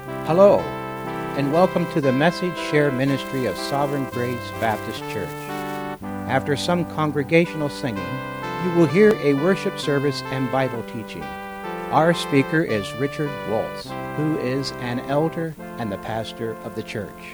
Hello, and welcome to the Message Share Ministry of Sovereign Grace Baptist Church. After some congregational singing, you will hear a worship service and Bible teaching. Our speaker is Richard Waltz, who is an elder and the pastor of the church.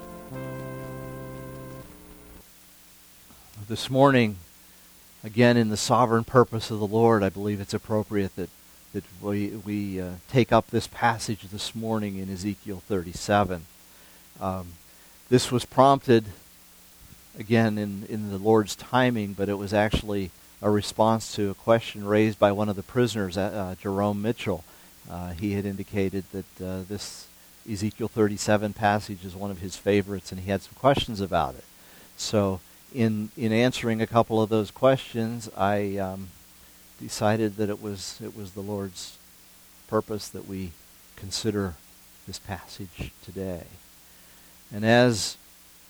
This morning, again in the sovereign purpose of the Lord, I believe it's appropriate that we take up this passage this morning in Ezekiel 37. This was prompted, again, in the Lord's timing, but it was actually a response to a question raised by one of the prisoners, Jerome Mitchell. He had indicated that this Ezekiel 37 passage is one of his favorites, and he had some questions about it. So in answering a couple of those questions, I decided that it was the Lord's purpose that we consider this passage today. And as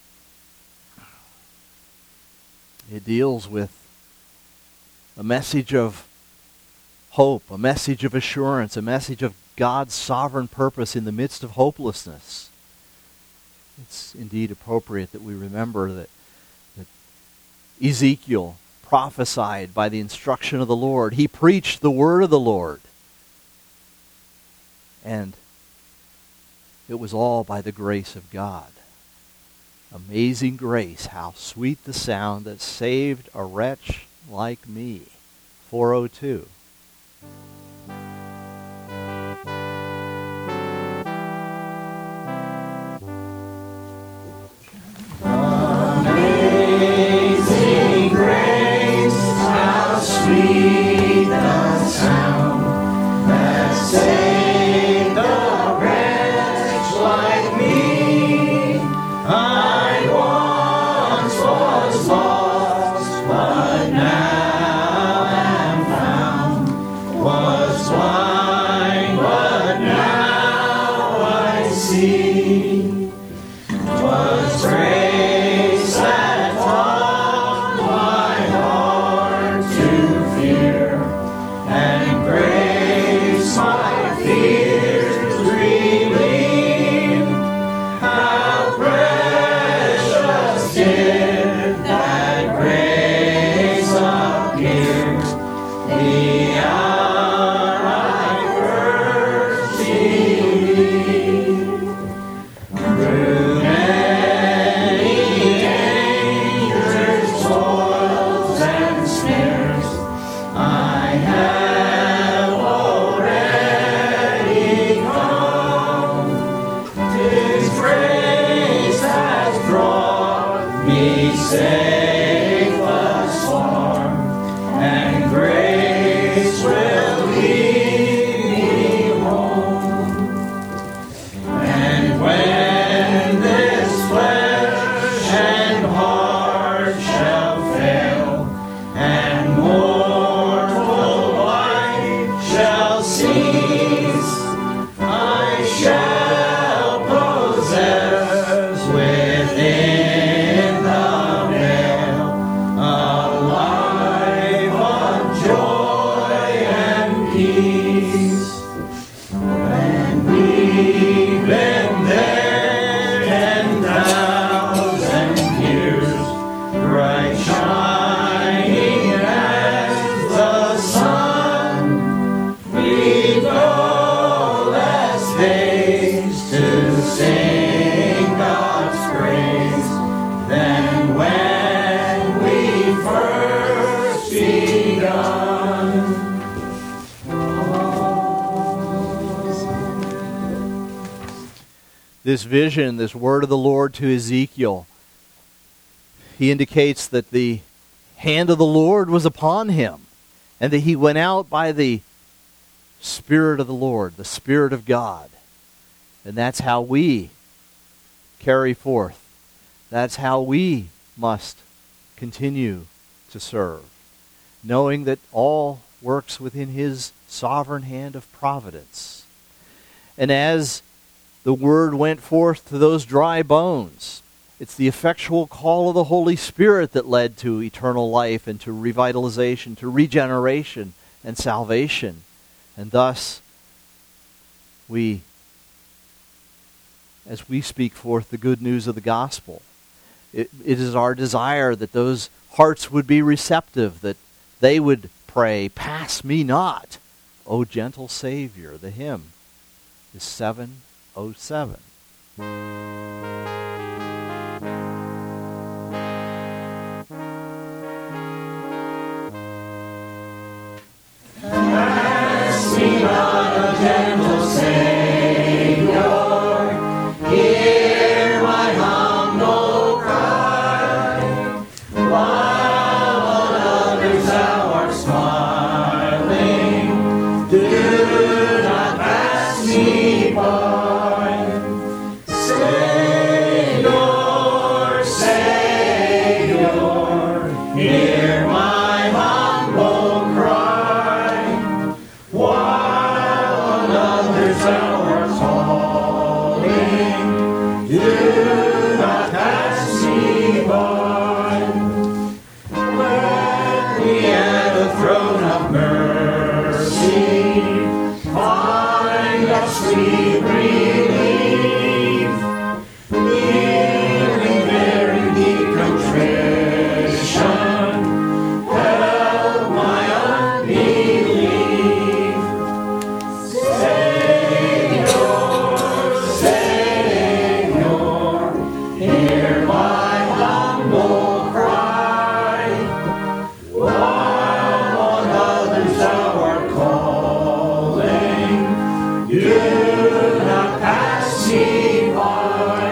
it deals with a message of hope, a message of assurance, a message of God's sovereign purpose in the midst of hopelessness, it's indeed appropriate that we remember that Ezekiel prophesied by the instruction of the Lord. He preached the word of the Lord. And it was all by the grace of God. Amazing grace, how sweet the sound that saved a wretch like me. 402. This vision, this word of the Lord to Ezekiel, he indicates that the hand of the Lord was upon him, and that he went out by the Spirit of the Lord, the Spirit of God. And that's how we carry forth. That's how we must continue to serve, knowing that all works within His sovereign hand of providence. And as the word went forth to those dry bones, it's the effectual call of the Holy Spirit that led to eternal life and to revitalization, to regeneration and salvation. And thus, we as we speak forth the good news of the gospel. It is our desire that those hearts would be receptive, that they would pray, "Pass me not, O gentle Savior." The hymn is 707. Pass me not, O gentle Savior, hear my humble cry, while on others thou art smiling, do not pass me by. Savior, Savior, hear my humble cry, while on others thou art calling, do not pass me by. When we at the throne of mercy find our sweet relief, kneeling there in deep contrition, help my unbelief. Savior, Savior, hear my humble cry, while on others thou art calling, do not pass me by.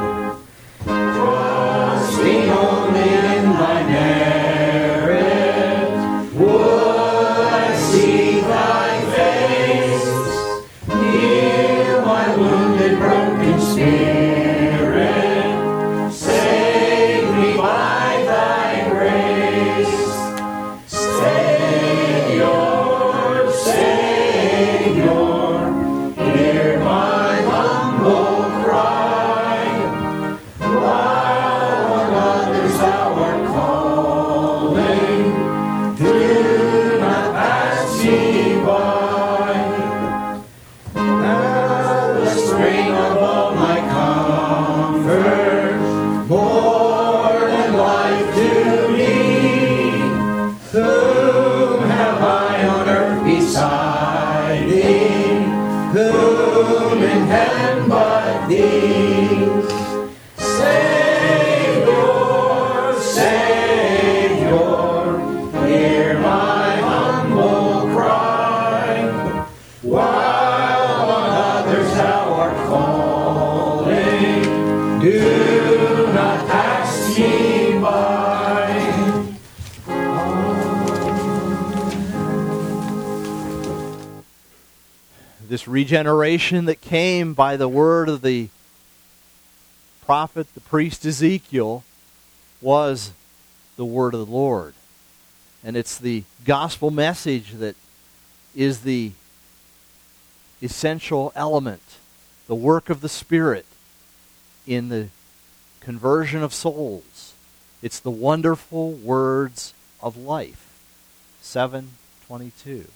Trusting only in thy merit, would I see thy face, heal my wounded, broken spirit, save me by thy grace. Savior, Savior, hear my humble cry, while on others thou art calling, do not pass me by. Thou the spring of all my comfort, more than life to me, whom have I on earth beside thee? Whom in heaven but thee? Savior, Savior, hear my humble cry, while on others thou art calling, do not pass me by. This regeneration that came by the word of the prophet, the priest Ezekiel, was the word of the Lord. And it's the gospel message that is the essential element, the work of the Spirit in the conversion of souls. It's the wonderful words of life. 7:22.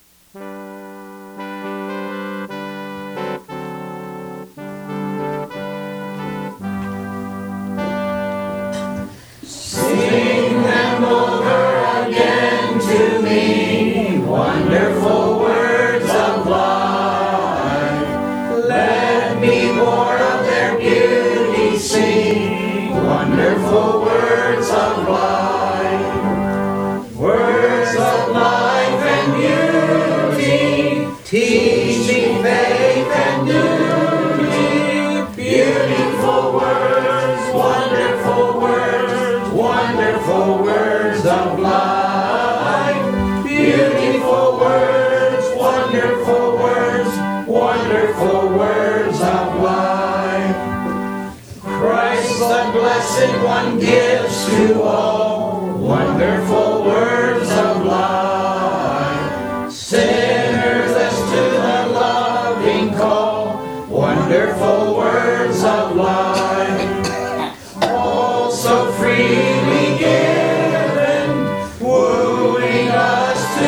Sing them over again to me, wonderful words of life. Let me more of their beauty sing, wonderful words of life. Words of life and beauty, teach me faith and duty. Beautiful words, wonderful words, wonderful words of life. Beautiful words, wonderful words, wonderful words of life. Christ the Blessed One gives to all wonderful words of life. Sinners listen to the loving call, wonderful words of life. All so freely given, wooing us to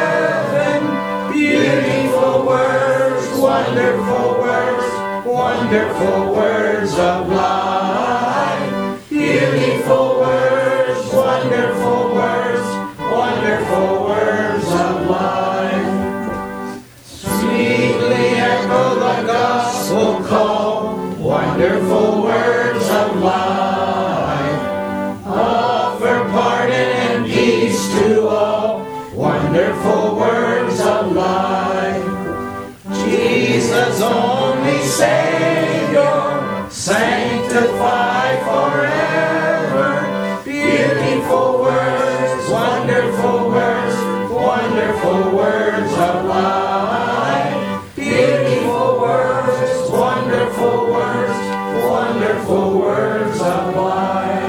heaven. Beautiful words, wonderful words, wonderful wonderful words of life. Beautiful words, wonderful words, wonderful words of life. Sweetly echo the gospel call, wonderful words of life. Offer pardon and peace to all, wonderful words of life. Jesus, only Savior, sanctify forever. Beautiful words, wonderful words, wonderful words of life. Beautiful words, wonderful words, wonderful words of life.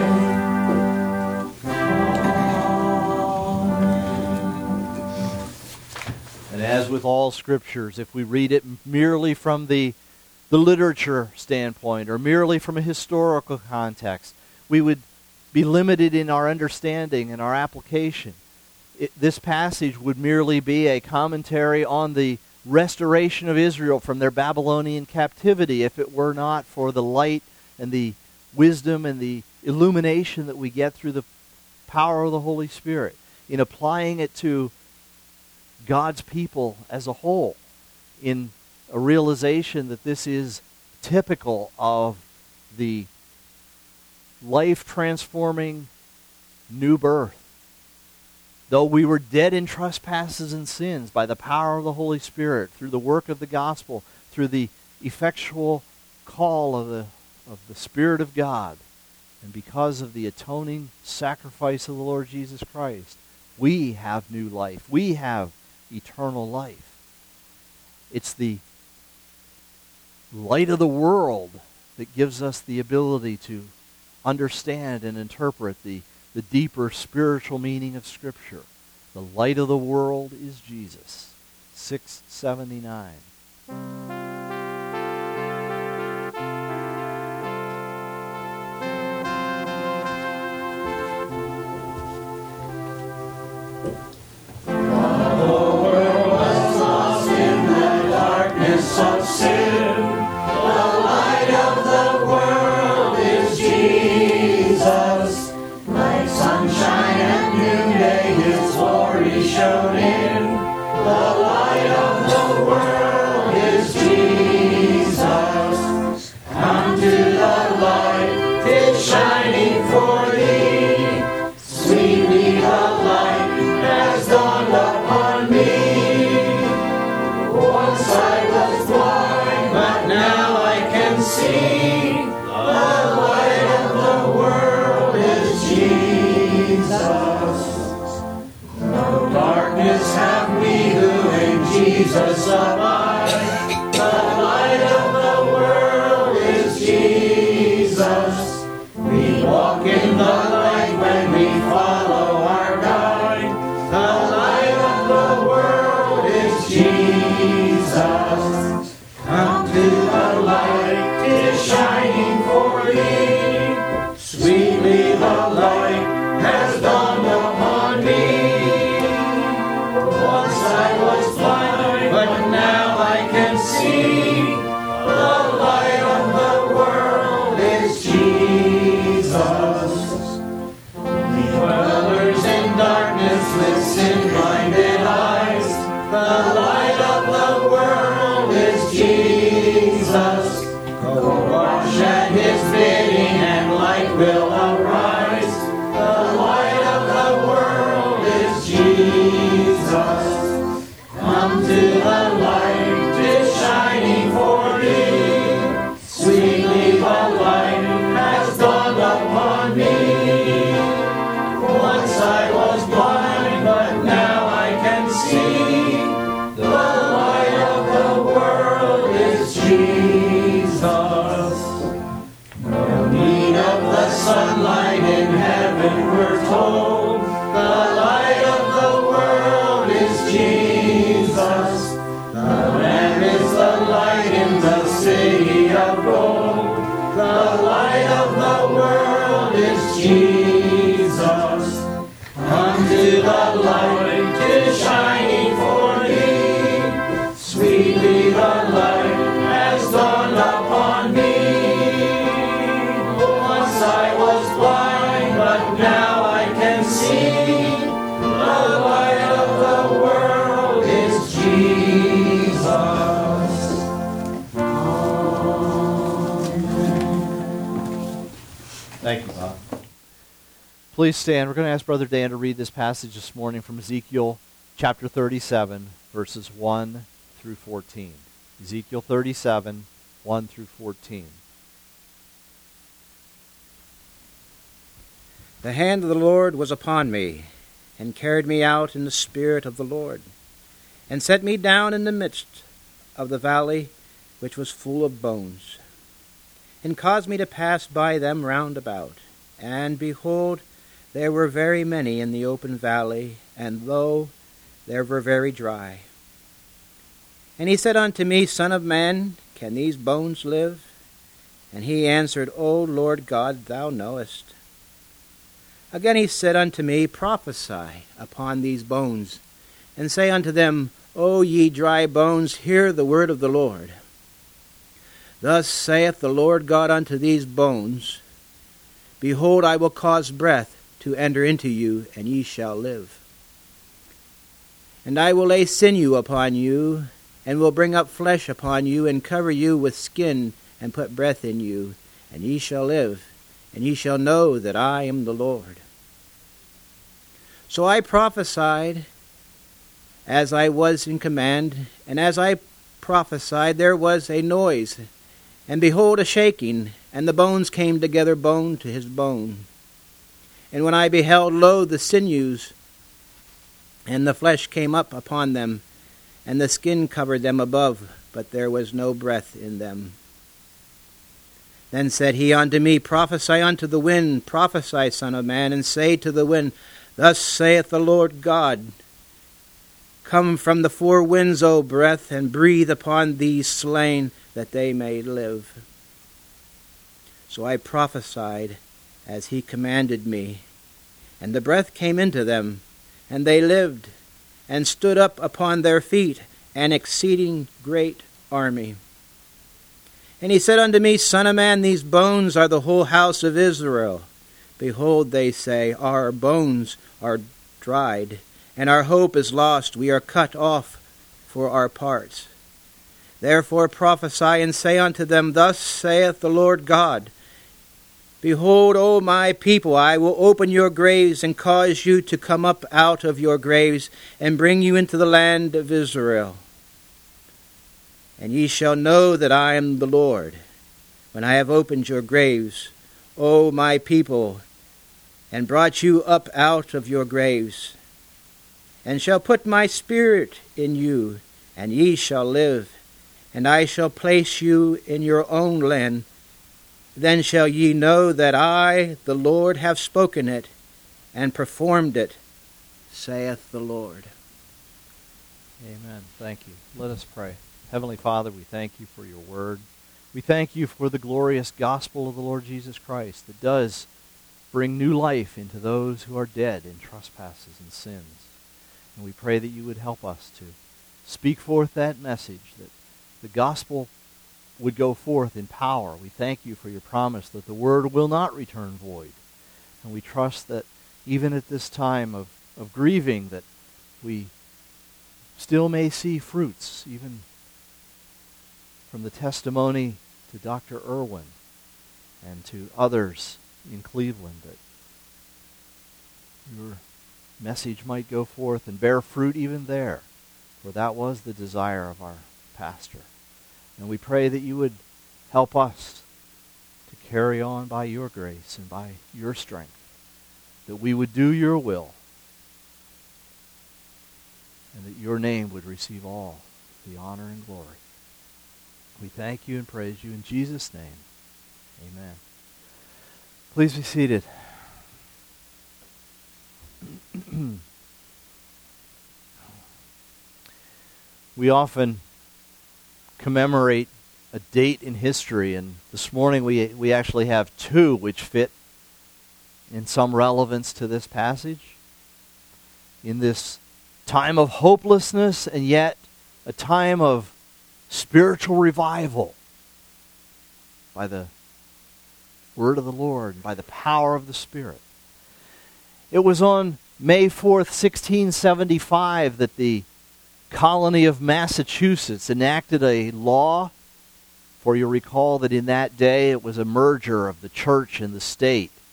As with all scriptures, if we read it merely from the literature standpoint or merely from a historical context, we would be limited in our understanding and our application. This passage would merely be a commentary on the restoration of Israel from their Babylonian captivity if it were not for the light and the wisdom and the illumination that we get through the power of the Holy Spirit in applying it to God's people as a whole, in a realization that this is typical of the life-transforming new birth. Though we were dead in trespasses and sins, by the power of the Holy Spirit, through the work of the gospel, through the effectual call of the Spirit of God, and because of the atoning sacrifice of the Lord Jesus Christ, we have new life. We have eternal life. It's the light of the world that gives us the ability to understand and interpret the deeper spiritual meaning of Scripture. The light of the world is Jesus. 679. Of sin, the light of the world is Jesus. Like sunshine at noonday, His glory shone in. The light of the world is Jesus. Come to the light, 'tis shining for thee. Sweetly the light has dawned upon me. Once I was blind, but now I can see. The light of the world is Jesus. No darkness have we who in Jesus abide. The light of the world is Jesus. We walk in the light when we follow our guide. The light of the world is Jesus. Come to the light, 'tis shining for thee. Sweetly the light has dawned upon me. Once I was blind, but now I can see. The light of the world is Jesus. Dwellers in darkness with sin-blinded eyes, the light of the world is Jesus. Go wash at His bidding and light will arise. The light of the world is Jesus. Come to the light, 'tis shining for thee. Sweetly the light has dawned upon me. Once I was blind, but now I can see. The light of the world is Jesus. No need of the sunlight in heaven, we're told. The light of the world is Jesus. The Lamb is the light in the city of gold. The light of the world is Jesus. Come to the light, 'tis shining for thee. Sweetly the light has dawned upon me. Thank you, Bob. Please stand. We're going to ask Brother Dan to read this passage this morning from Ezekiel chapter 37, verses 1 through 14. Ezekiel 37, 1 through 14. The hand of the Lord was upon me, and carried me out in the spirit of the Lord, and set me down in the midst of the valley which was full of bones, and caused me to pass by them round about. And behold, there were very many in the open valley, and lo, they were very dry. And he said unto me, Son of man, can these bones live? And he answered, O Lord God, thou knowest. Again he said unto me, Prophesy upon these bones, and say unto them, O ye dry bones, hear the word of the Lord. Thus saith the Lord God unto these bones, Behold, I will cause breath to enter into you, and ye shall live. And I will lay sinew upon you, and will bring up flesh upon you, and cover you with skin, and put breath in you, and ye shall live, and ye shall know that I am the Lord. So I prophesied as I was in command, and as I prophesied there was a noise, and behold a shaking, and the bones came together bone to his bone. And when I beheld, lo, the sinews and the flesh came up upon them, and the skin covered them above, but there was no breath in them. Then said he unto me, Prophesy unto the wind, prophesy, Son of man, and say to the wind, Thus saith the Lord God, Come from the four winds, O breath, and breathe upon these slain, that they may live. So I prophesied as he commanded me, and the breath came into them, and they lived, and stood up upon their feet, an exceeding great army. And he said unto me, Son of man, these bones are the whole house of Israel. Behold, they say, Our bones are dried, and our hope is lost. We are cut off for our parts. Therefore prophesy and say unto them, Thus saith the Lord God, Behold, O my people, I will open your graves and cause you to come up out of your graves and bring you into the land of Israel. And ye shall know that I am the Lord, when I have opened your graves, O my people, and brought you up out of your graves, and shall put my spirit in you, and ye shall live, and I shall place you in your own land. Then shall ye know that I, the Lord, have spoken it, and performed it, saith the Lord. Amen. Thank you. Let us pray. Heavenly Father, we thank you for your word. We thank you for the glorious gospel of the Lord Jesus Christ that does bring new life into those who are dead in trespasses and sins. And we pray that you would help us to speak forth that message, that the gospel would go forth in power. We thank you for your promise that the word will not return void. And we trust that even at this time of grieving, that we still may see fruits, even from the testimony to Dr. Irwin and to others in Cleveland, that your message might go forth and bear fruit even there, for that was the desire of our pastor. And we pray that you would help us to carry on by your grace and by your strength, that we would do your will, and that your name would receive all the honor and glory. We thank you and praise you in Jesus' name. Amen. Please be seated. We often commemorate a date in history, and this morning we actually have two which fit in some relevance to this passage. In this time of hopelessness and yet a time of spiritual revival by the word of the Lord, by the power of the Spirit. It was on May 4th, 1675 that the colony of Massachusetts enacted a law, for you recall that in that day it was a merger of the church and the state.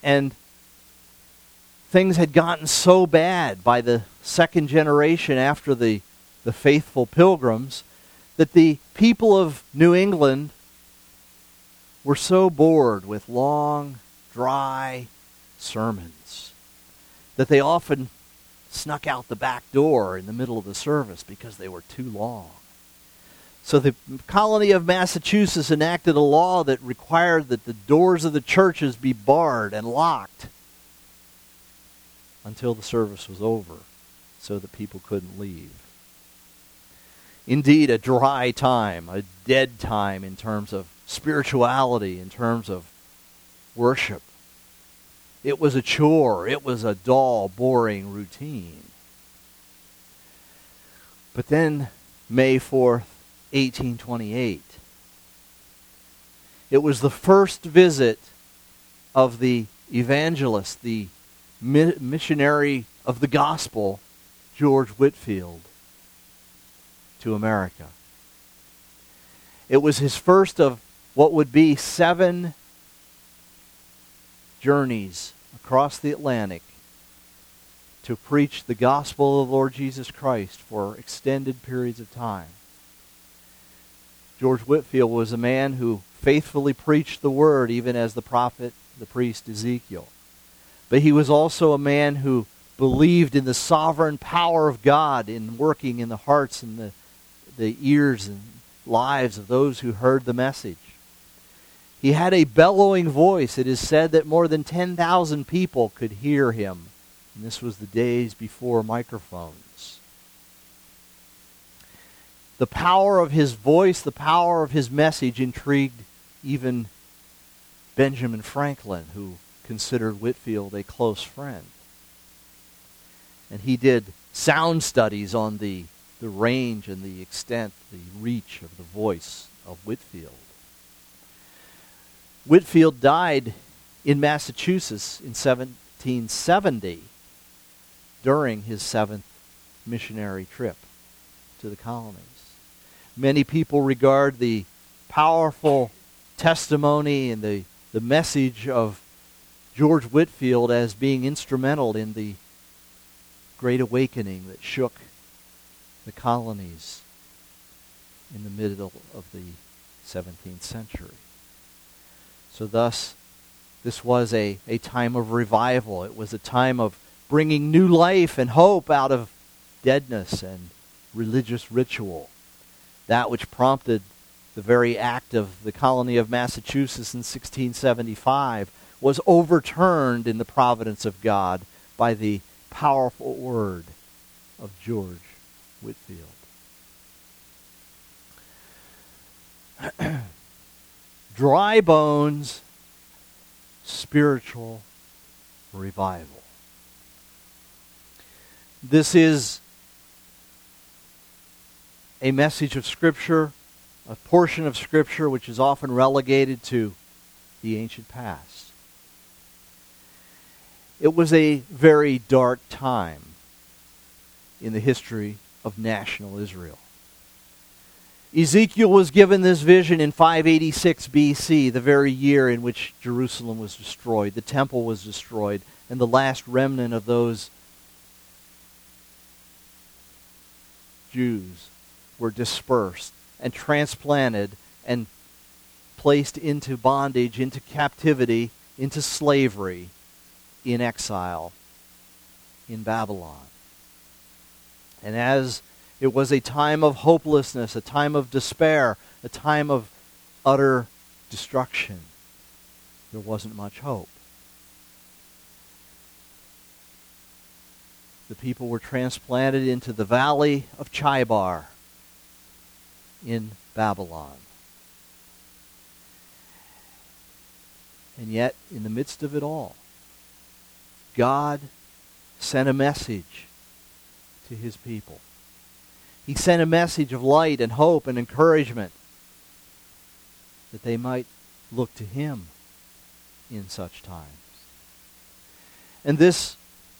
And things had gotten so bad by the second generation after the faithful pilgrims that the people of New England were so bored with long, dry sermons that they often snuck out the back door in the middle of the service because they were too long. So the colony of Massachusetts enacted a law that required that the doors of the churches be barred and locked until the service was over so that people couldn't leave. Indeed, a dry time, a dead time in terms of spirituality, in terms of worship. It was a chore. It was a dull, boring routine. But then, May 4th, 1828, it was the first visit of the evangelist, the missionary of the gospel, George Whitefield, to America. It was his first of what would be 7 journeys across the Atlantic to preach the gospel of the Lord Jesus Christ for extended periods of time. George Whitefield was a man who faithfully preached the word, even as the prophet, the priest Ezekiel. But he was also a man who believed in the sovereign power of God in working in the hearts and the ears and lives of those who heard the message. He had a bellowing voice. It is said that more than 10,000 people could hear him. And this was the days before microphones. The power of his voice, the power of his message intrigued even Benjamin Franklin, who considered Whitefield a close friend. And he did sound studies on the range and the extent, the reach of the voice of Whitefield. Whitefield died in Massachusetts in 1770 during his 7th missionary trip to the colonies. Many people regard the powerful testimony and the message of George Whitefield as being instrumental in the Great Awakening that shook the colonies in the middle of the 17th century. So thus, this was a time of revival. It was a time of bringing new life and hope out of deadness and religious ritual. That which prompted the very act of the colony of Massachusetts in 1675 was overturned in the providence of God by the powerful word of George Whitefield. Dry bones, spiritual revival. This is a message of Scripture, a portion of Scripture which is often relegated to the ancient past. It was a very dark time in the history of national Israel. Ezekiel was given this vision in 586 BC, the very year in which Jerusalem was destroyed, the temple was destroyed, and the last remnant of those Jews were dispersed and transplanted and placed into bondage, into captivity, into slavery, in exile in Babylon. And as it was a time of hopelessness, a time of despair, a time of utter destruction, there wasn't much hope. The people were transplanted into the valley of Chebar in Babylon. And yet, in the midst of it all, God sent a message to his people. He sent a message of light and hope and encouragement that they might look to him in such times. And this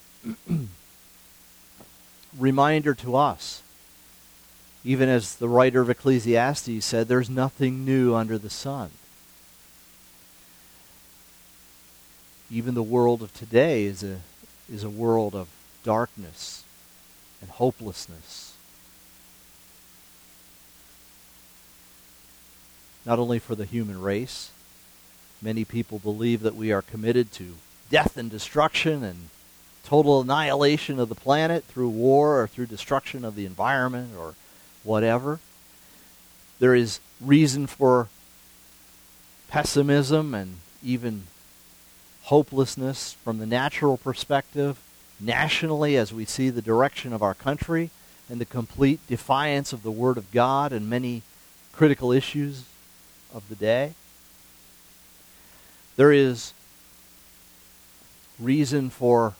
reminder to us, even as the writer of Ecclesiastes said, there's nothing new under the sun. Even the world of today is a world of darkness and hopelessness. Not only for the human race, many people believe that we are committed to death and destruction and total annihilation of the planet through war or through destruction of the environment or whatever. There is reason for pessimism and even hopelessness from the natural perspective, nationally, as we see the direction of our country and the complete defiance of the Word of God and many critical issues of the day. There is reason for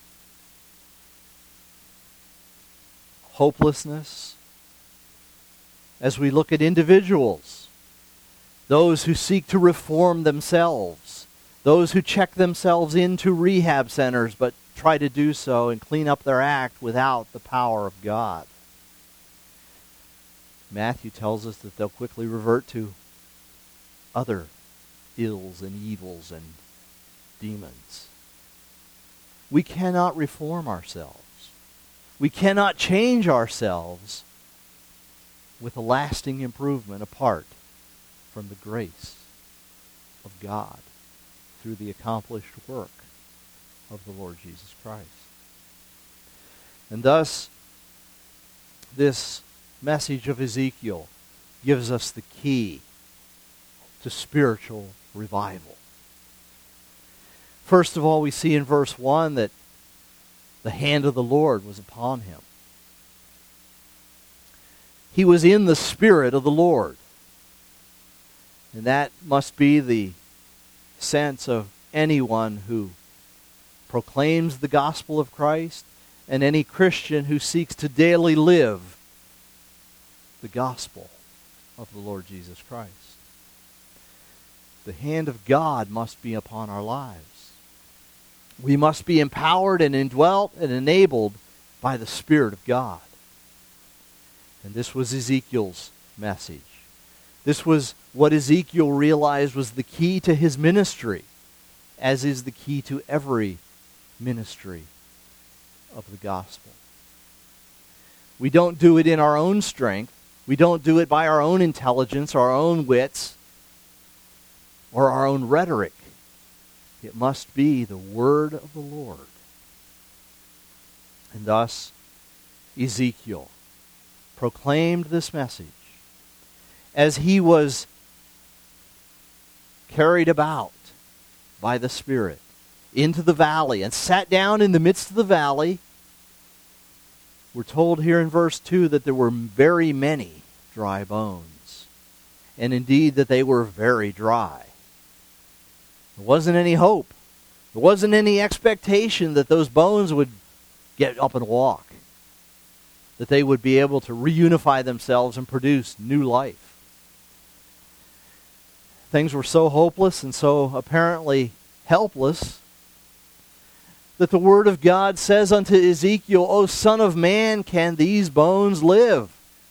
hopelessness as we look at individuals, those who seek to reform themselves, those who check themselves into rehab centers but try to do so and clean up their act without the power of God. Matthew tells us that they'll quickly revert to other ills and evils and demons. We cannot reform ourselves. We cannot change ourselves with a lasting improvement apart from the grace of God through the accomplished work of the Lord Jesus Christ. And thus, this message of Ezekiel gives us the key to spiritual revival. First of all, we see in verse 1 that the hand of the Lord was upon him. He was in the Spirit of the Lord. And that must be the sense of anyone who proclaims the gospel of Christ and any Christian who seeks to daily live the gospel of the Lord Jesus Christ. The hand of God must be upon our lives. We must be empowered and indwelt and enabled by the Spirit of God. And this was Ezekiel's message. This was what Ezekiel realized was the key to his ministry, as is the key to every ministry of the gospel. We don't do it in our own strength. We don't do it by our own intelligence, our own wits, or our own rhetoric. It must be the word of the Lord. And thus, Ezekiel proclaimed this message as he was carried about by the Spirit into the valley and sat down in the midst of the valley. We're told here in verse 2 that there were very many dry bones, and indeed that they were very dry. There wasn't any hope. There wasn't any expectation that those bones would get up and walk, that they would be able to reunify themselves and produce new life. Things were so hopeless and so apparently helpless that the Word of God says unto Ezekiel, O Son of Man, can these bones live?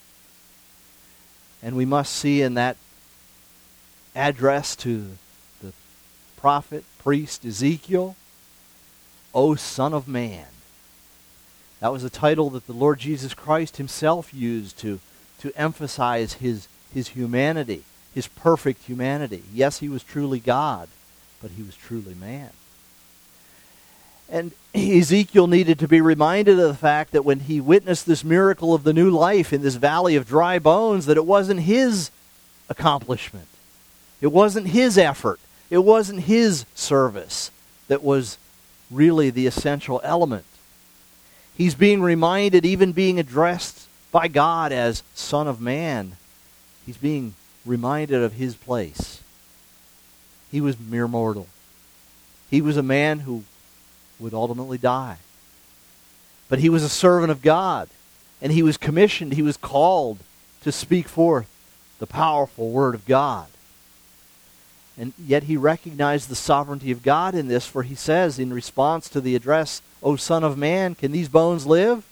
And we must see in that address to the prophet, priest Ezekiel, O Son of Man. That was a title that the Lord Jesus Christ himself used to emphasize his humanity, his perfect humanity. Yes, he was truly God, but he was truly man. And Ezekiel needed to be reminded of the fact that when he witnessed this miracle of the new life in this valley of dry bones, that it wasn't his accomplishment. It wasn't his effort. It wasn't his service that was really the essential element. He's being reminded, even being addressed by God as Son of Man, he's being reminded of his place. He was mere mortal. He was a man who would ultimately die. But he was a servant of God, and he was commissioned, he was called to speak forth the powerful Word of God. And yet he recognized the sovereignty of God in this, for he says in response to the address, O Son of Man, can these bones live?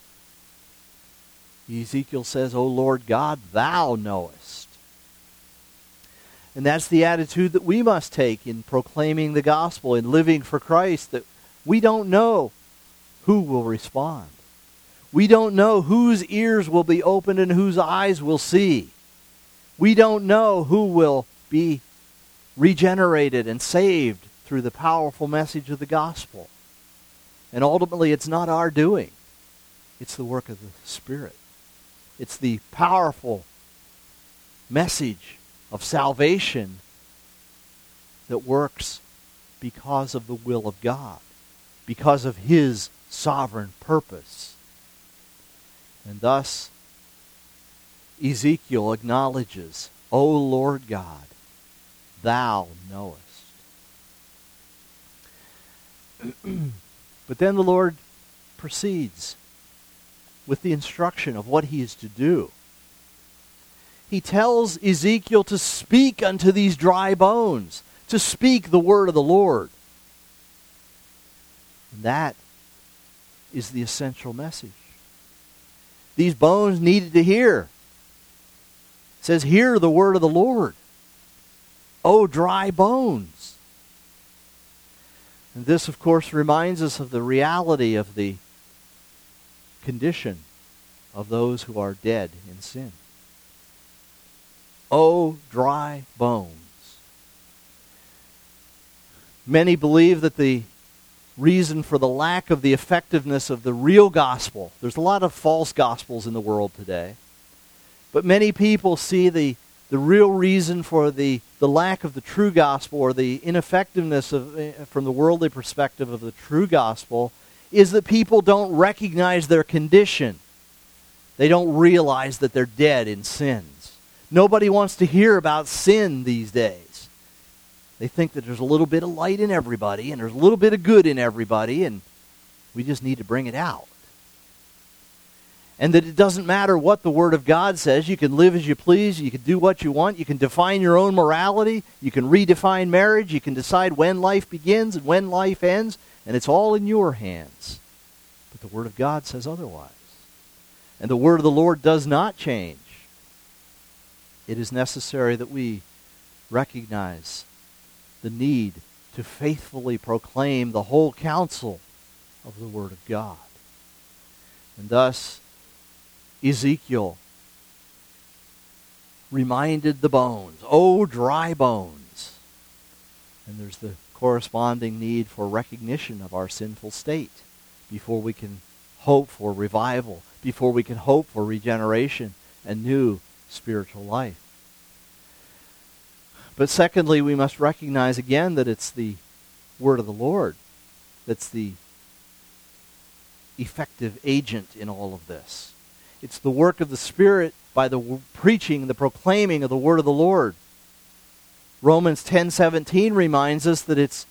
Ezekiel says, O Lord God, thou knowest. And that's the attitude that we must take in proclaiming the gospel, in living for Christ, that we don't know who will respond. We don't know whose ears will be opened and whose eyes will see. We don't know who will be regenerated and saved through the powerful message of the gospel. And ultimately, it's not our doing. It's the work of the Spirit. It's the powerful message of salvation that works because of the will of God, because of His sovereign purpose. And thus, Ezekiel acknowledges, O Lord God, Thou knowest. But then the Lord proceeds with the instruction of what He is to do. He tells Ezekiel to speak unto these dry bones, to speak the word of the Lord. And that is the essential message. These bones needed to hear. It says, hear the word of the Lord, O dry bones. And this, of course, reminds us of the reality of the condition of those who are dead in sin. O dry bones. Many believe that the reason for the lack of the effectiveness of the real gospel, there's a lot of false gospels in the world today, but many people see the real reason for the lack of the true gospel, or the ineffectiveness from the worldly perspective of the true gospel, is that people don't recognize their condition. They don't realize that they're dead in sins. Nobody wants to hear about sin these days. They think that there's a little bit of light in everybody, and there's a little bit of good in everybody, and we just need to bring it out. And that it doesn't matter what the Word of God says. You can live as you please. You can do what you want. You can define your own morality. You can redefine marriage. You can decide when life begins and when life ends. And it's all in your hands. But the Word of God says otherwise. And the Word of the Lord does not change. It is necessary that we recognize the need to faithfully proclaim the whole counsel of the Word of God. And thus, Ezekiel reminded the bones, O dry bones. And there's the corresponding need for recognition of our sinful state before we can hope for revival, before we can hope for regeneration and new spiritual life. But secondly, we must recognize again that it's the word of the Lord that's the effective agent in all of this. It's the work of the Spirit by the preaching, the proclaiming of the word of the Lord. Romans 10:17 reminds us that it's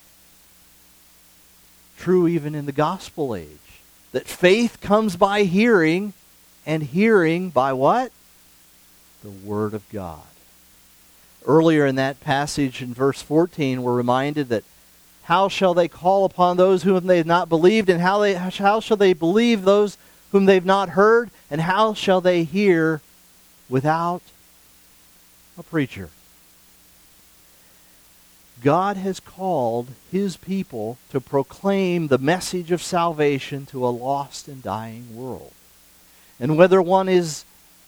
true even in the gospel age. That faith comes by hearing, and hearing by what? The Word of God. Earlier in that passage in verse 14, we're reminded that how shall they call upon those whom they have not believed, and how shall they believe those whom they've not heard, and how shall they hear without a preacher? God has called His people to proclaim the message of salvation to a lost and dying world. And whether one is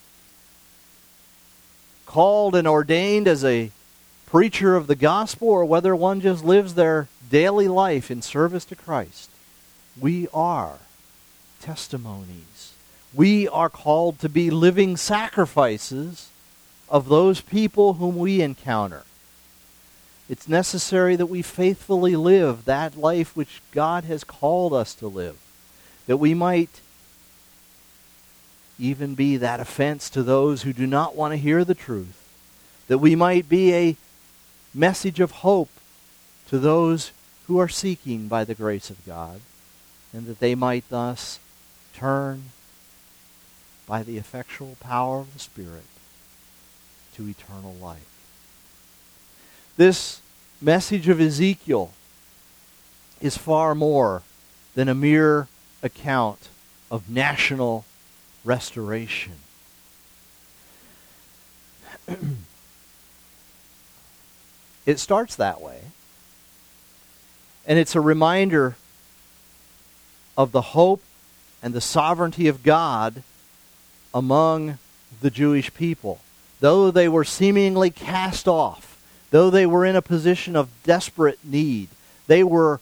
called and ordained as a preacher of the gospel, or whether one just lives their daily life in service to Christ, we are testimonies. We are called to be living sacrifices of those people whom we encounter. It's necessary that we faithfully live that life which God has called us to live, that we might even be that offense to those who do not want to hear the truth, that we might be a message of hope to those who are seeking by the grace of God, and that they might thus turn by the effectual power of the Spirit to eternal life. This message of Ezekiel is far more than a mere account of national restoration. It starts that way. And it's a reminder of the hope and the sovereignty of God among the Jewish people. Though they were seemingly cast off, though they were in a position of desperate need, they were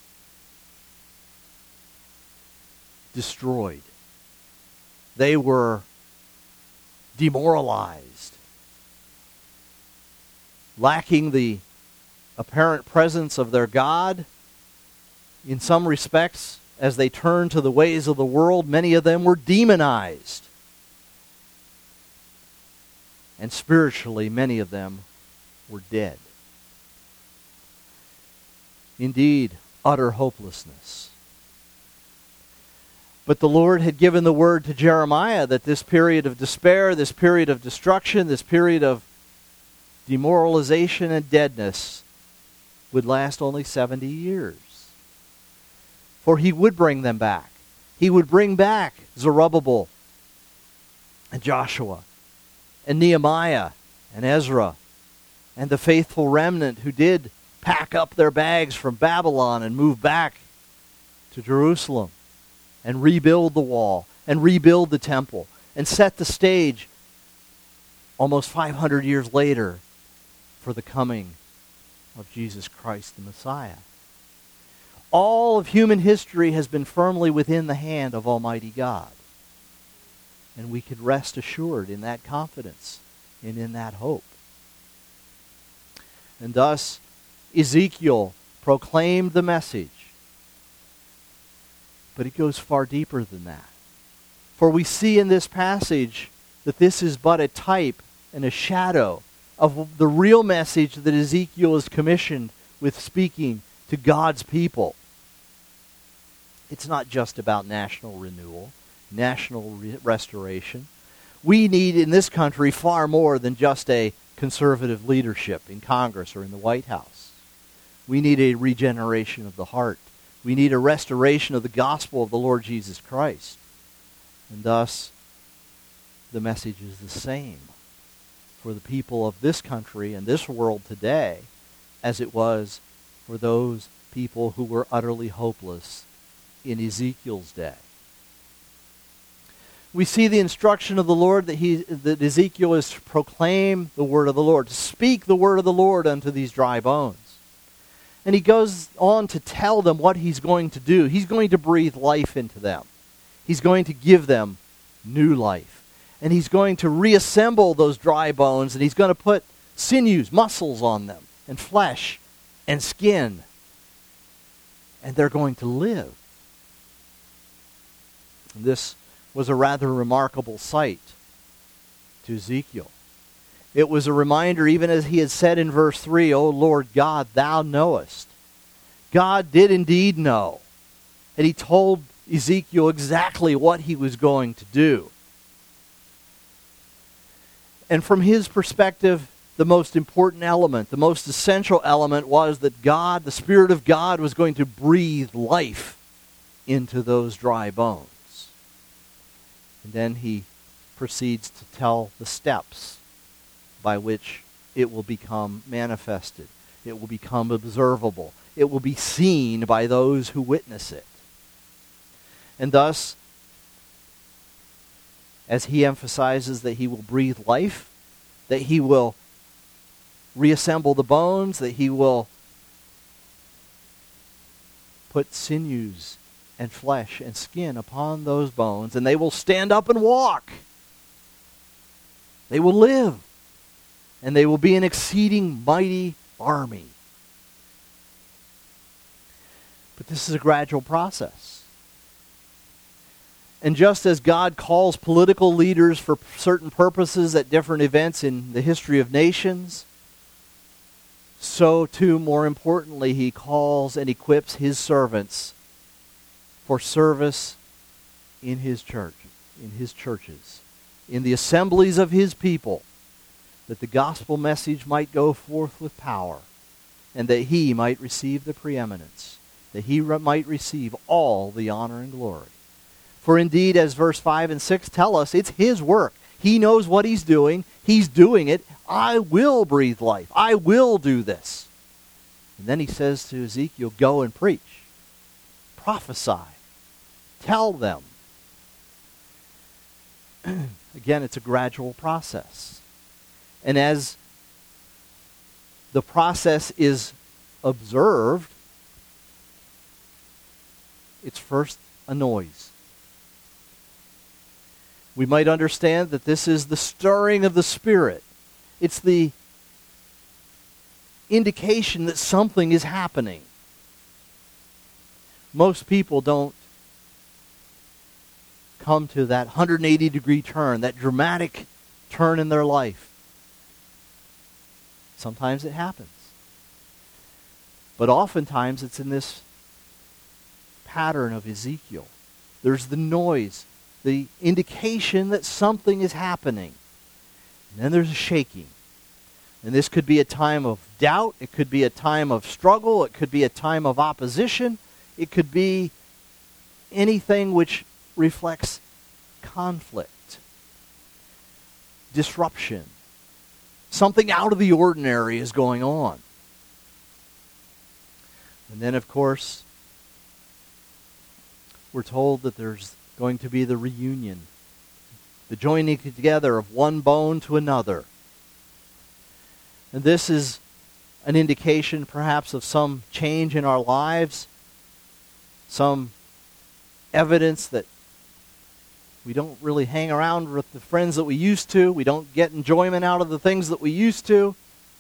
destroyed. They were demoralized, lacking the apparent presence of their God. In some respects, as they turned to the ways of the world, many of them were demonized. And spiritually, many of them were dead. Indeed, utter hopelessness. But the Lord had given the word to Jeremiah that this period of despair, this period of destruction, this period of demoralization and deadness would last only 70 years. For he would bring them back. He would bring back Zerubbabel and Joshua and Nehemiah and Ezra and the faithful remnant who did pack up their bags from Babylon and move back to Jerusalem and rebuild the wall and rebuild the temple and set the stage almost 500 years later for the coming of Jesus Christ the Messiah. All of human history has been firmly within the hand of Almighty God. And we could rest assured in that confidence and in that hope. And thus, Ezekiel proclaimed the message. But it goes far deeper than that. For we see in this passage that this is but a type and a shadow of the real message that Ezekiel is commissioned with speaking to God's people. It's not just about national renewal, national restoration. We need in this country far more than just a conservative leadership in Congress or in the White House. We need a regeneration of the heart. We need a restoration of the gospel of the Lord Jesus Christ. And thus, the message is the same for the people of this country and this world today as it was for those people who were utterly hopeless in Ezekiel's day. We see the instruction of the Lord that Ezekiel is to proclaim the word of the Lord, to speak the word of the Lord unto these dry bones. And he goes on to tell them what he's going to do. He's going to breathe life into them. He's going to give them new life. And he's going to reassemble those dry bones, and he's going to put sinews, muscles on them, and flesh, and skin. And they're going to live. And this was a rather remarkable sight to Ezekiel. It was a reminder, even as he had said in verse 3, O Lord God, thou knowest. God did indeed know. And he told Ezekiel exactly what he was going to do. And from his perspective, the most important element, the most essential element was that God, the Spirit of God, was going to breathe life into those dry bones. And then he proceeds to tell the steps by which it will become manifested. It will become observable. It will be seen by those who witness it. And thus, as he emphasizes that he will breathe life, that he will reassemble the bones, that he will put sinews and flesh and skin upon those bones, and they will stand up and walk. They will live. And they will be an exceeding mighty army. But this is a gradual process. And just as God calls political leaders for certain purposes at different events in the history of nations, so too, more importantly, he calls and equips his servants for service in his church, in his churches, in the assemblies of his people, that the gospel message might go forth with power, and that he might receive the preeminence, that he might receive all the honor and glory. For indeed, as verse 5 and 6 tell us, it's his work. He knows what he's doing. He's doing it. I will breathe life. I will do this. And then he says to Ezekiel, go and preach. Prophesy. Tell them. Again, it's a gradual process. And as the process is observed, it's first a noise. We might understand that this is the stirring of the Spirit. It's the indication that something is happening. Most people don't come to that 180-degree turn, that dramatic turn in their life. Sometimes it happens. But oftentimes it's in this pattern of Ezekiel. There's the noise, the indication that something is happening. And then there's a shaking. And this could be a time of doubt. It could be a time of struggle. It could be a time of opposition. It could be anything which reflects conflict, disruption. Something out of the ordinary is going on. And then, of course, we're told that there's going to be the reunion, the joining together of one bone to another. And this is an indication perhaps of some change in our lives, some evidence that we don't really hang around with the friends that we used to. We don't get enjoyment out of the things that we used to.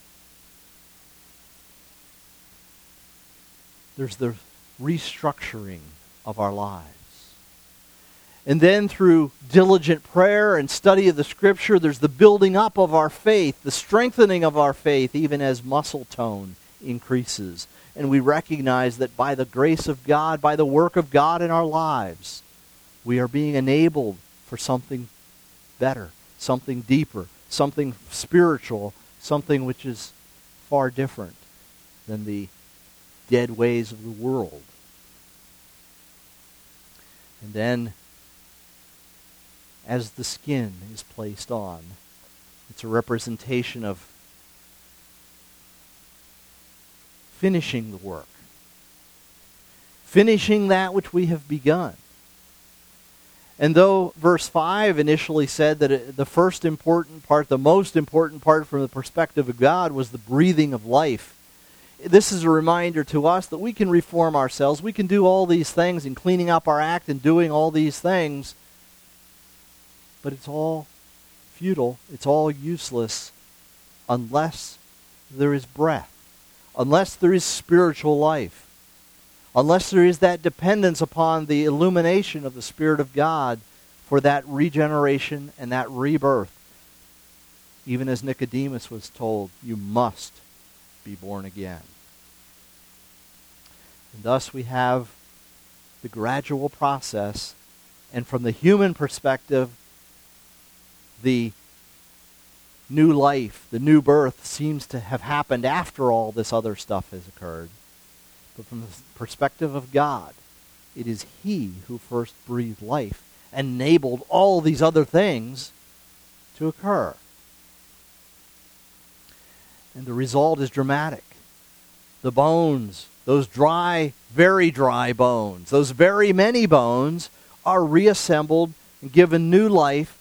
There's the restructuring of our lives. And then through diligent prayer and study of the Scripture, there's the building up of our faith, the strengthening of our faith, even as muscle tone increases. And we recognize that by the grace of God, by the work of God in our lives, we are being enabled for something better, something deeper, something spiritual, something which is far different than the dead ways of the world. And then, as the skin is placed on, it's a representation of finishing the work, finishing that which we have begun. And though verse 5 initially said that the first important part, the most important part from the perspective of God was the breathing of life, this is a reminder to us that we can reform ourselves. We can do all these things in cleaning up our act and doing all these things, but it's all futile. It's all useless unless there is breath, unless there is spiritual life, unless there is that dependence upon the illumination of the Spirit of God for that regeneration and that rebirth. Even as Nicodemus was told, you must be born again. And thus we have the gradual process, and from the human perspective, the new life, the new birth seems to have happened after all this other stuff has occurred. But from the perspective of God, it is He who first breathed life and enabled all these other things to occur. And the result is dramatic. The bones, those dry, very dry bones, those very many bones are reassembled and given new life.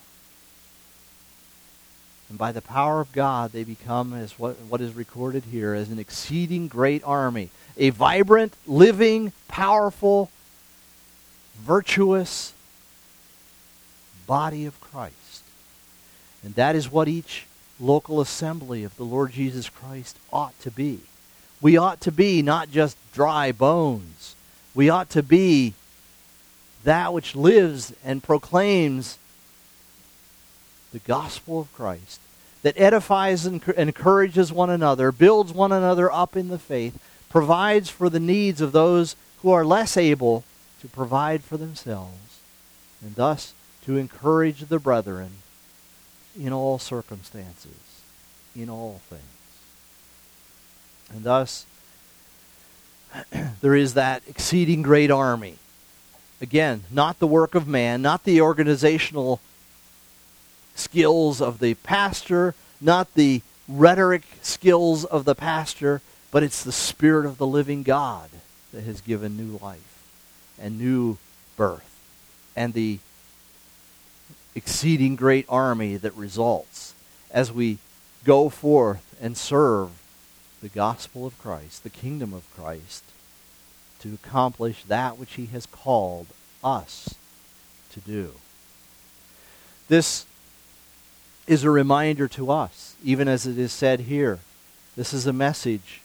And by the power of God, they become, as what is recorded here, as an exceeding great army. A vibrant, living, powerful, virtuous body of Christ. And that is what each local assembly of the Lord Jesus Christ ought to be. We ought to be not just dry bones. We ought to be that which lives and proclaims the gospel of Christ, that edifies and encourages one another, builds one another up in the faith, provides for the needs of those who are less able to provide for themselves, and thus to encourage the brethren in all circumstances, in all things. And thus, there is that exceeding great army. Again, not the work of man, not the organizational skills of the pastor, not the rhetoric skills of the pastor, but it's the Spirit of the living God that has given new life and new birth and the exceeding great army that results as we go forth and serve the gospel of Christ, the kingdom of Christ, to accomplish that which he has called us to do. This is a reminder to us, even as it is said here. This is a message,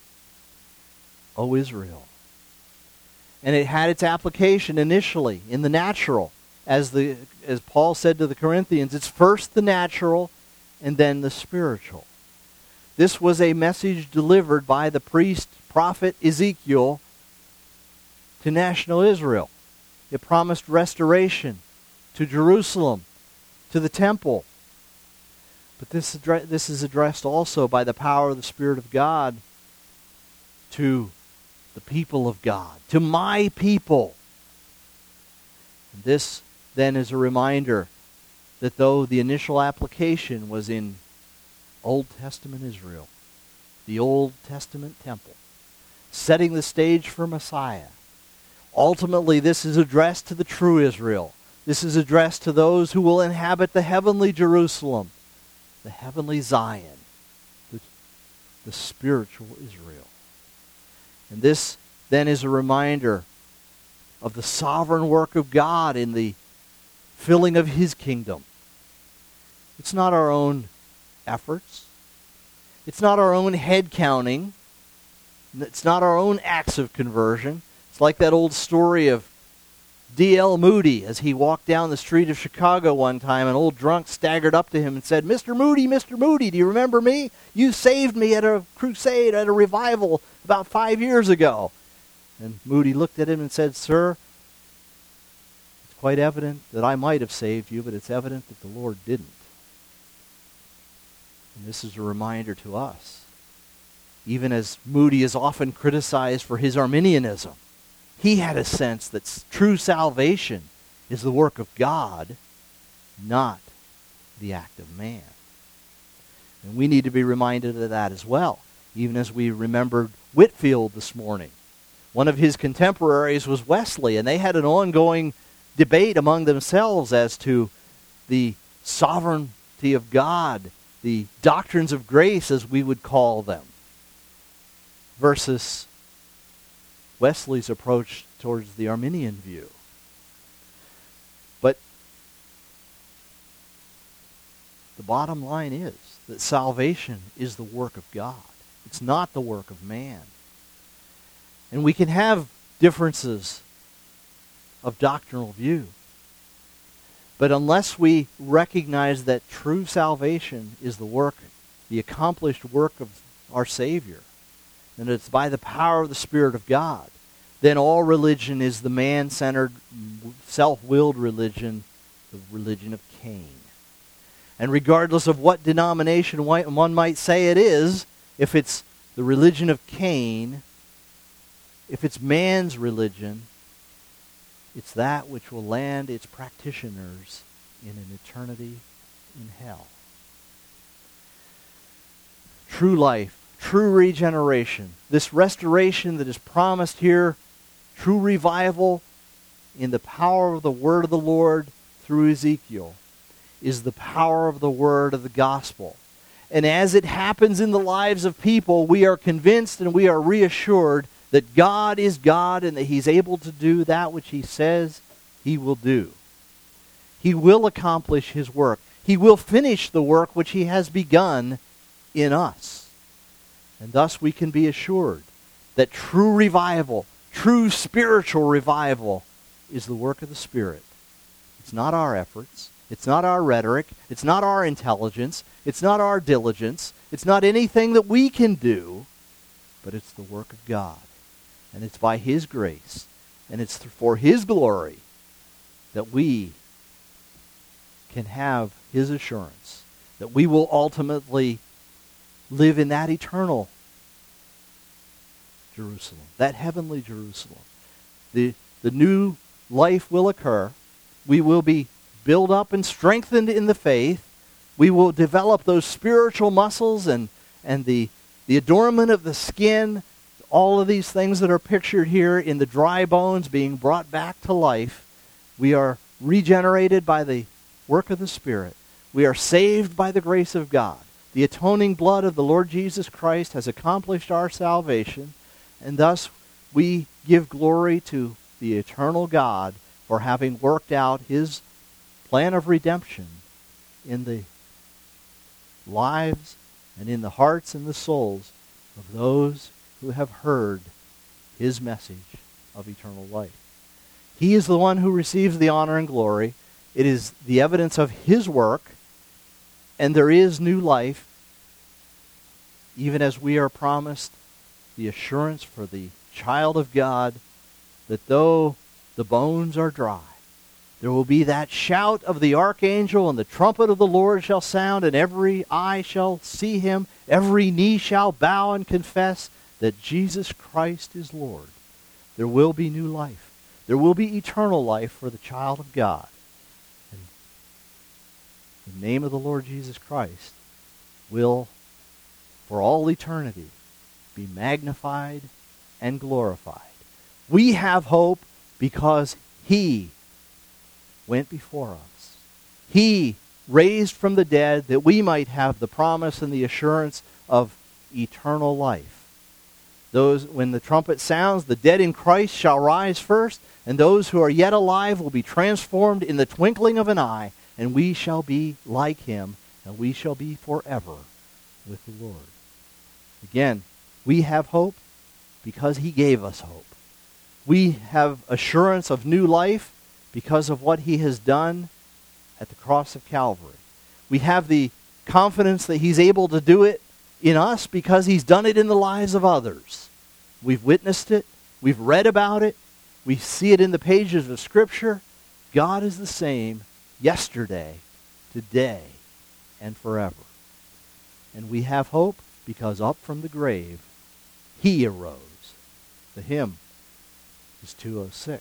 O Israel. And it had its application initially in the natural. As Paul said to the Corinthians, it's first the natural and then the spiritual. This was a message delivered by the priest, prophet Ezekiel to national Israel. It promised restoration to Jerusalem, to the temple. But this is addressed also by the power of the Spirit of God to the people of God, to my people. And this then is a reminder that though the initial application was in Old Testament Israel, the Old Testament temple, setting the stage for Messiah, ultimately this is addressed to the true Israel. This is addressed to those who will inhabit the heavenly Jerusalem, the heavenly Zion, the spiritual Israel. And this then is a reminder of the sovereign work of God in the filling of his kingdom. It's not our own efforts. It's not our own head counting. It's not our own acts of conversion. It's like that old story of D.L. Moody as he walked down the street of Chicago one time. An old drunk staggered up to him and said, Mr. Moody, do you remember me? You saved me at a crusade, at a revival about 5 years ago. And Moody looked at him and said, Sir, it's quite evident that I might have saved you, but it's evident that the Lord didn't. And this is a reminder to us. Even as Moody is often criticized for his Arminianism, he had a sense that true salvation is the work of God, not the act of man. And we need to be reminded of that as well, even as we remembered Whitefield this morning. One of his contemporaries was Wesley, and they had an ongoing debate among themselves as to the sovereignty of God, the doctrines of grace, as we would call them, versus Wesley's approach towards the Arminian view. But the bottom line is that salvation is the work of God. It's not the work of man. And we can have differences of doctrinal view. But unless we recognize that true salvation is the work, the accomplished work of our Savior, and it's by the power of the Spirit of God, then all religion is the man-centered, self-willed religion, the religion of Cain. And regardless of what denomination one might say it is, if it's the religion of Cain, if it's man's religion, it's that which will land its practitioners in an eternity in hell. True life, true regeneration, this restoration that is promised here, true revival in the power of the word of the Lord through Ezekiel, is the power of the word of the gospel. And as it happens in the lives of people, we are convinced and we are reassured that God is God and that he's able to do that which he says he will do. He will accomplish his work. He will finish the work which he has begun in us. And thus we can be assured that true revival, true spiritual revival, is the work of the Spirit. It's not our efforts. It's not our rhetoric. It's not our intelligence. It's not our diligence. It's not anything that we can do, but it's the work of God. And it's by his grace, and it's for his glory that we can have his assurance that we will ultimately live in that eternal Jerusalem, that heavenly Jerusalem. The new life will occur. We will be build up and strengthened in the faith. We will develop those spiritual muscles and the adornment of the skin, all of these things that are pictured here in the dry bones being brought back to life. We are regenerated by the work of the Spirit. We are saved by the grace of God. The atoning blood of the Lord Jesus Christ has accomplished our salvation, and thus we give glory to the eternal God for having worked out his plan of redemption in the lives and in the hearts and the souls of those who have heard his message of eternal life. He is the one who receives the honor and glory. It is the evidence of his work, and there is new life, even as we are promised the assurance for the child of God that though the bones are dry, there will be that shout of the archangel, and the trumpet of the Lord shall sound, and every eye shall see him, every knee shall bow and confess that Jesus Christ is Lord. There will be new life. There will be eternal life for the child of God. And the name of the Lord Jesus Christ will, for all eternity, be magnified and glorified. We have hope because he went before us. He raised from the dead that we might have the promise and the assurance of eternal life. Those, when the trumpet sounds, the dead in Christ shall rise first, and those who are yet alive will be transformed in the twinkling of an eye, and we shall be like him, and we shall be forever with the Lord. Again, we have hope because he gave us hope. We have assurance of new life because of what he has done at the cross of Calvary. We have the confidence that he's able to do it in us because he's done it in the lives of others. We've witnessed it. We've read about it. We see it in the pages of Scripture. God is the same yesterday, today, and forever. And we have hope because up from the grave, he arose. The hymn is 206.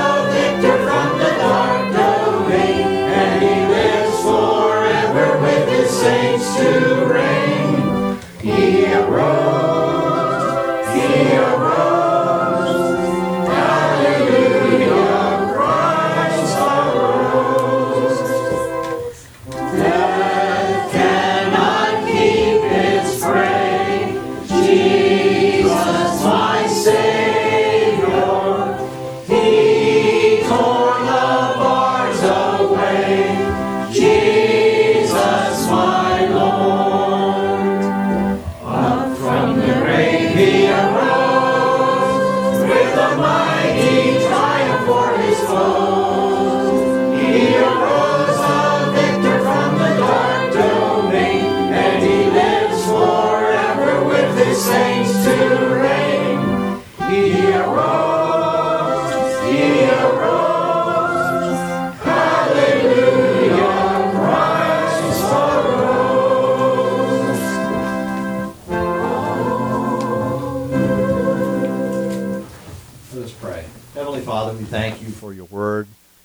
With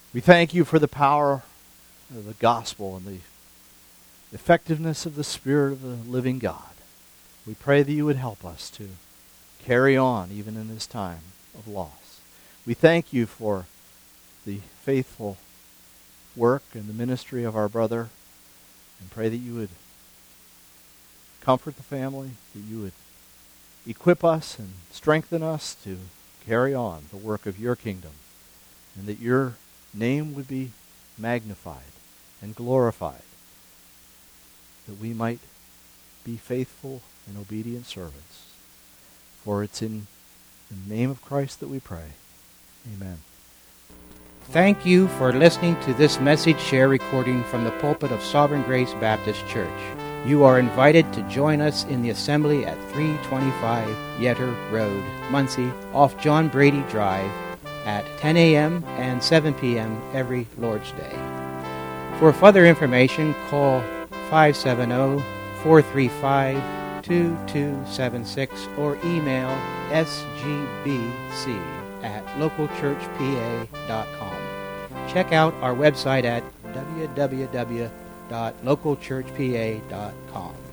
We thank you for the power of the gospel and the effectiveness of the Spirit of the living God. We pray that you would help us to carry on even in this time of loss. We thank you for the faithful work and the ministry of our brother, and pray that you would comfort the family, that you would equip us and strengthen us to carry on the work of your kingdom, and that your name would be magnified and glorified, that we might be faithful and obedient servants. For it's in the name of Christ that we pray. Amen. Thank you for listening to this message share recording from the pulpit of Sovereign Grace Baptist Church. You are invited to join us in the assembly at 325 Yetter Road, Muncie, off John Brady Drive, at 10 a.m. and 7 p.m. every Lord's Day. For further information, call 570-435-2276 or email sgbc@localchurchpa.com. Check out our website at www.localchurchpa.com.